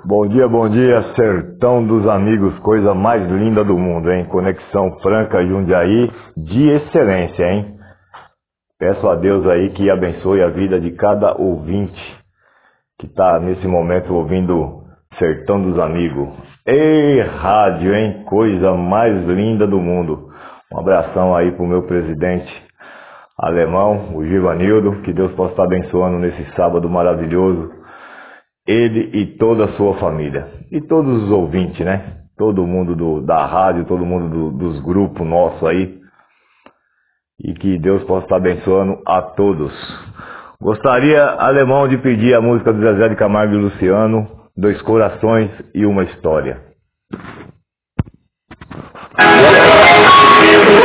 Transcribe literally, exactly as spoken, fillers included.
Bom dia, bom dia, sertão dos amigos, coisa mais linda do mundo, hein? Conexão Franca Jundiaí, de excelência, hein? Peço a Deus aí que abençoe a vida de cada ouvinte que está nesse momento ouvindo Sertão dos Amigos. Ei, rádio, hein? Coisa mais linda do mundo. Um abração aí pro meu presidente alemão, o Givanildo, que Deus possa estar abençoando nesse sábado maravilhoso. Ele e toda a sua família. E todos os ouvintes, né? Todo mundo do, da rádio, todo mundo do, dos grupos nossos aí. E que Deus possa estar abençoando a todos. Gostaria, alemão, de pedir a música do Zezé de Camargo e Luciano, Dois Corações e Uma História.